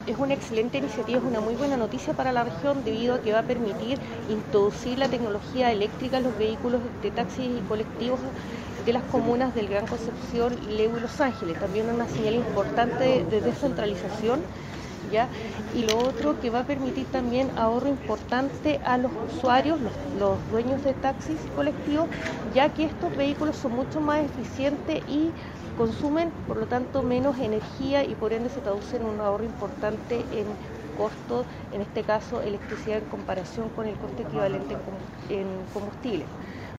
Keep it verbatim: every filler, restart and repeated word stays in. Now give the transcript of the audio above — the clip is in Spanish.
es una excelente iniciativa, es una muy buena noticia para la región debido a que va a permitir introducir la tecnología eléctrica en los vehículos de taxis y colectivos de las comunas del Gran Concepción, Leu y Los Ángeles. También una señal importante de descentralización, ¿ya? Y lo otro que va a permitir también ahorro importante a los usuarios, los, los dueños de taxis y colectivos, ya que estos vehículos son mucho más eficientes y consumen, por lo tanto, menos energía y por ende se traduce en un ahorro importante en costo, en este caso electricidad en comparación con el coste equivalente en combustible.